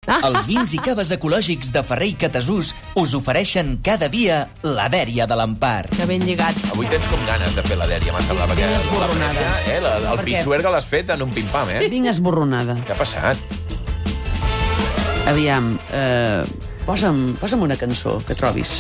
Els vins i caves ecològics de Ferrer i Catasús us ofereixen cada dia la dèria de l'Empar. Que ben lligat. Avui tens com ganes de fer la dèria, m'ha semblat. Vinc esborronada. El pisuerga l'has fet en un pim-pam, Vinc esborronada. Què ha passat? Aviam, posa'm una cançó que trobis.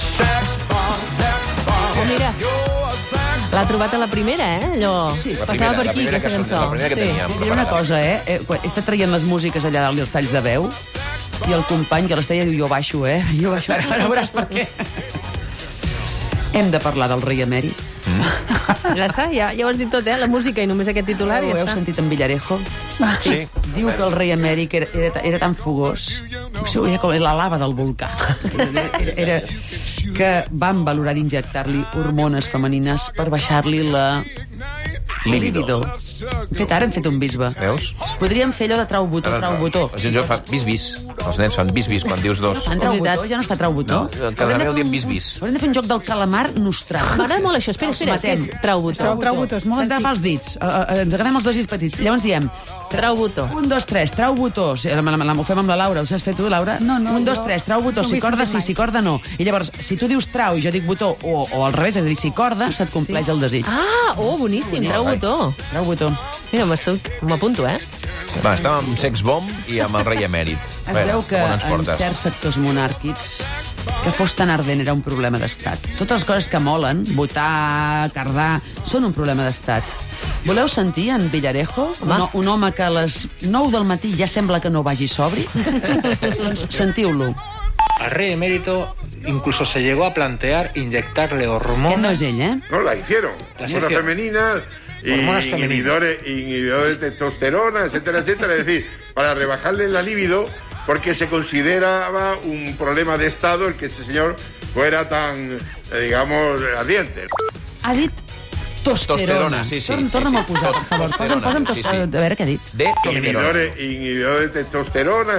Oh, mira. L'ha trobat a la primera, Allò... Sí, passava per aquí, aquesta cançó. La primera que teníem. Diré una cosa, He estat traient les músiques allà dalt i els talls de veu, i el company que les deia diu, jo baixo, Jo baixo, ara veuràs per què. Hem de parlar del rei emèrit. Ja està, ja ho has dit tot, La música i només aquest titular, Ho ja heu està. sentit en Villarejo? Sí. Diu que el rei emèrit era tan fogós, era com la lava del volcà. Era que van valorar d'injectar-li hormones femenines per baixar-li la libido. Hem fet un bisbe. Veus? Podríem fer allò de trau-botó, trau-botó. La gent fa bis-bis. Els nens fan bis-bis quan dius dos. Fan trau-botó? Ja no es fa trau-botó? Cada vegada diem bis-bis. Haurem de fer un joc del calamar nostrat. M'agrada molt això. Espera. Trau-botó. Trau-botó és molt antic. Ens agafem els dits. Ens agafem els dos dits petits. Llavors diem... Trau-botó. 1, 2, 3, trau-botó. Ho fem amb la Laura. Ho saps fer tu, Laura? No. 1, 2, 3, trau-botó. Si corda sí, si corda no. I llavors, si tu dius trau i jo dic botó, o al revés, és a dir, si corda, se't compleix el desig. Boníssim, trau-botó. Trau-botó. Mira, m'apunto, Va, estàvem amb Sex Bomb i amb el rei emèrit. Es veu que en certs sectors monàrquics que fos tan ardent era un problema d'estat. Totes les coses que molen, votar, cardar, són un problema d'estat. Voleu sentir en Villarejo? Un home que a les 9 del matí ja sembla que no vagi sobri? Doncs sentiu-lo. Al rey emérito incluso se llegó a plantear inyectarle hormonas. Que no és ell, No, la hicieron. Hormonas femeninas, Hormonas inhibidores de testosterona, etcétera, etcétera. Es decir, para rebajarle la libido, porque se consideraba un problema de Estado el que este señor fuera tan, digamos, ardiente. Ha dit testosterona. Sí. Torna'm a posar, per favor. Posa'm testosterona. A veure què ha dit. De testosterona. Inhibidores de testosterona.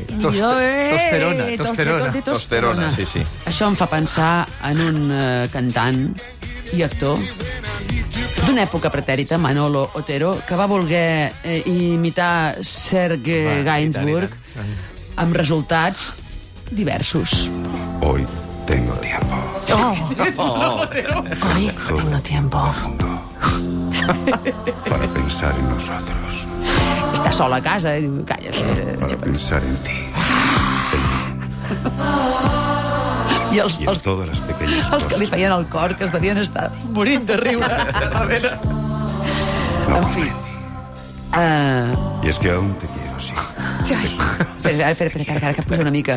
Testosterona, sí. Això em fa pensar en un cantant i actor d'una època pretèrita, Manolo Otero, que va voler imitar Serge Gainsbourg amb resultats diversos. Hoy tengo tiempo. Hoy tengo tiempo. Para pensar en nosotros. Està sol a casa, i diu, calla. Para pensar en ti. I Y en todas las pequeñas els que li cosas. feien el cor, que es devien estar morint de riure. No En fi. Y es que aún te quiero, sí. Espera, que puja una mica.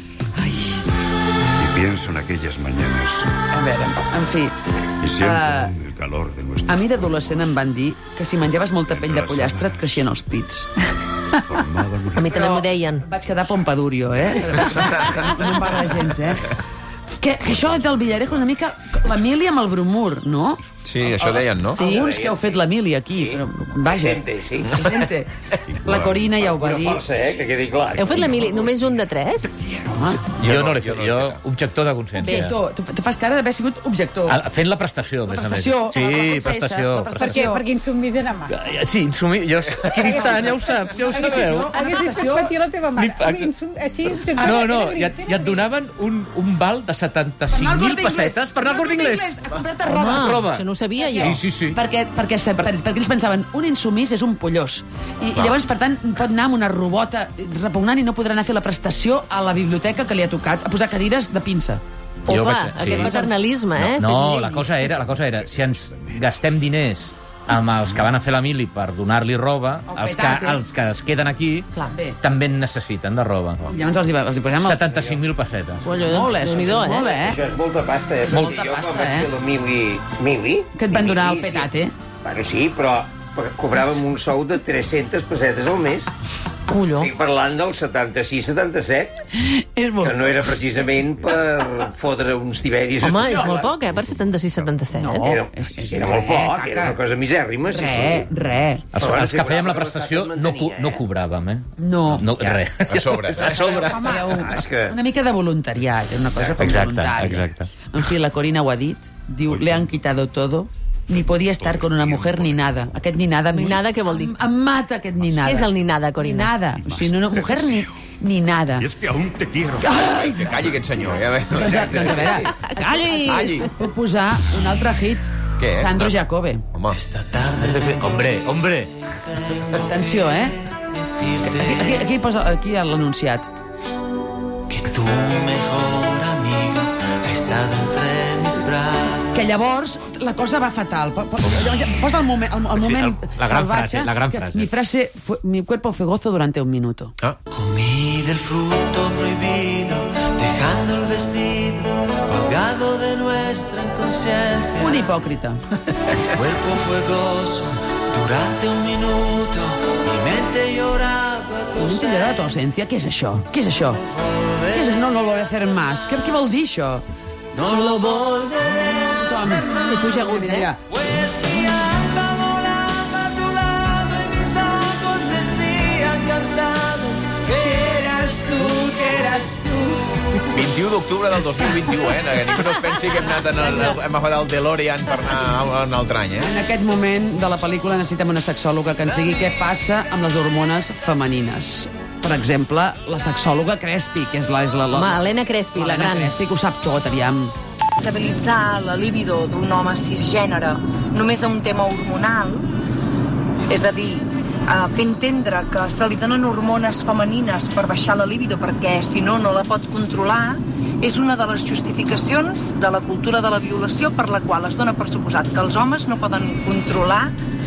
Y pienso en aquellas mañanas A veure, en fi. y siento aún el calor de nuestros A mi d'adolescent em van dir que si menjaves molta pell de pollastre et creixien els pits. formaban una... A mi també m'ho deien. Vaig quedar pompadurio, No em va agradar gens, Que això del Villarejo és una mica l'Emília amb el bromur, no? Sí, això deien, no? Sí. Alguns que heu fet l'Emília aquí, però vaja. Sí. Se sente. La Corina ja ho va dir. que quedi clar. Heu fet l'Emili només un de 3? Jo no l'he fet, jo objector de consciència. Objector. Tu fas cara d'haver sigut objector. Fent la prestació, més a més. prestació, Sí, la prestació. prestació. Perquè insumís era massa. Sí, insumir, jo... Equidistant, ja ho saps, ja ho sabeu. Haguessis fet patir la teva mare. Així, No, i et donaven un val de 75.000 pessetes per anar al Corte Inglés. A comprar-te Home, roba. això no ho sabia jo. Sí. perquè ells pensaven, un insumís és un pollós. I llavors, per tant, pot anar amb una robota repugnant i no podrà anar a fer la prestació a la biblioteca que li ha tocat, a posar cadires de pinça. Jo Opa, vaig- aquest sí. paternalisme, No, fet la llei. cosa era, si ens gastem diners amb els que van a fer la mili per donar-li roba, els que es queden aquí Clar. Bé. també en necessiten de roba. Llavors els hi posem... 75.000 pessetes. Molt, Déu-n'hi-do, molt, Això és molta pasta, Molta Jo pasta, quan vaig fer la mili... Que et van donar el petate. Bueno, sí, però cobràvem un sou de 300 pessetes al mes. Colló. Estic parlant del 76-77, És molt que no era precisament per fotre uns tiberis. Home, és molt poc, per 76-77. Era molt poc, era una cosa misèrrima. Res. Els que fèiem la prestació no cobràvem, No. Res. A sobre. És que... Una mica de voluntariat, és una cosa com voluntària. Exacte. En fi, la Corina ho ha dit, diu, le han quitado todo, ni podía estar con una mujer ni nada. Aquest ni nada... Ni nada, què vol dir? Em mata aquest ni nada. Què és el ni nada, Corina? Ni nada. O sigui, no, mujer ni nada. Y es que aún te quiero. Ai, que calli aquest senyor. Doncs a veure, Calli! puc posar un altre hit. Què? Sandro Jacobe. Home, Hombre. Atenció, Aquí posa aquí l'enunciat. Que tu mejor amigo ha estado entre mis brazos. Que llavors la cosa va fatal. Posa el moment la gran salvatge. frase, la gran frase. Mi cuerpo fue gozo durante un minuto. Comí del fruto prohibido, dejando el vestido colgado de nuestra inconsciencia. Un hipòcrita. Mi cuerpo fue gozo durante un minuto, mi mente lloraba. Un minuto lloraba tu ausencia? Què és això? Què és això? No lo voy a hacer más. Què vol dir, això? No lo volveré. I puja agut, Pues mi alma volaba a tu lado y mis ojos decían cansados que eras tú. 21 d'octubre del 2021, que ningú no es pensi que hem agafat el DeLorean per anar a un altre any, En aquest moment de la pel·lícula necessitem una sexòloga que ens digui què passa amb les hormones femenines. Per exemple, la sexòloga Crespi, que és la Home, Helena Crespi, la gran. Crespi, que ho sap tot, aviam. Estabilitzar la libido d'un home cisgènere només a un tema hormonal, és a dir, fer entendre que se li donen hormones femenines per baixar la libido perquè si no, no la pot controlar, és una de les justificacions de la cultura de la violació per la qual es dona per suposat que els homes no poden controlar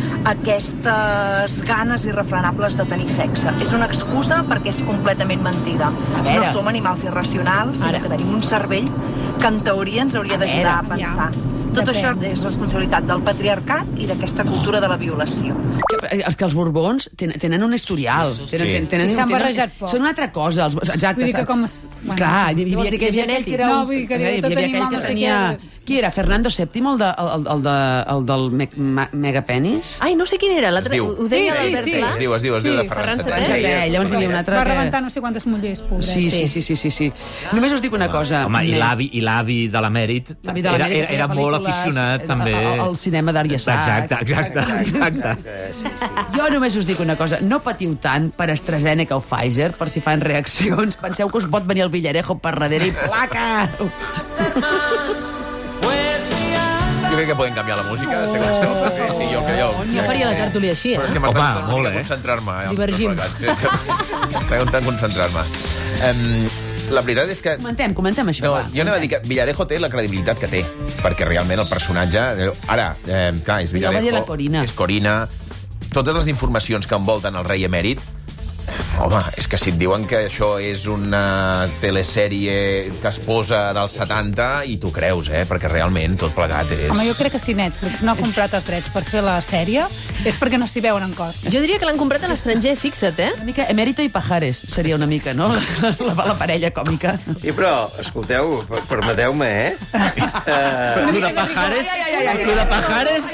aquestes ganes irrefrenables de tenir sexe. És una excusa perquè és completament mentida. No som animals irracionals, sinó que tenim un cervell que en teoria ens hauria d'ajudar a pensar. Tot això és responsabilitat del patriarcat i d'aquesta cultura de la violació. És que els Borbons tenen un historial. S'han barrejat poc. Són una altra cosa. Exacte. Vull dir que com... Clar, hi Vols dir que és genètic? No, vull dir que tot animal no sé què... Qui era? Fernando VII, el del megapenis? Ai, no sé quin era. Es diu. Ho deia l'Albert Pla? Es diu de Ferran VII. Llavors hi havia un altre Va que... rebentar no sé quantes mullers, pobret. Sí. Només us dic una cosa. Home, i l'avi de l'emèrit era molt aficionat, també. Al cinema d'Ària Sachs. Exacte. Jo només us dic una cosa. No patiu tant per AstraZeneca o Pfizer, per si fan reaccions. Penseu que us pot venir el Villarejo per darrere i placa! Jo crec que podem canviar la música. Sí, jo. Jo faria la tertúlia així, Però és que m'està costant una mica concentrar-me. Divergim. M'està costant concentrar-me. La veritat és que... Comentem això. No, jo anava a dir que Villarejo té la credibilitat que té, perquè realment el personatge... Ara, clar, és Villarejo... Jo va dir la Corina. És Corina. Totes les informacions que envolten el rei emèrit... Home, és que si et diuen que això és una telesèrie que es posa dels 70 i tu creus, perquè realment tot plegat és... Home, jo crec que si Netflix no ha comprat els drets per fer la sèrie és perquè no s'hi veuen encara. Jo diria que l'han comprat a l'estranger, fixa't, Una mica Emérito i Pajares seria una mica, no? La parella còmica. I però, escolteu, permeteu-me, Lo de Pajares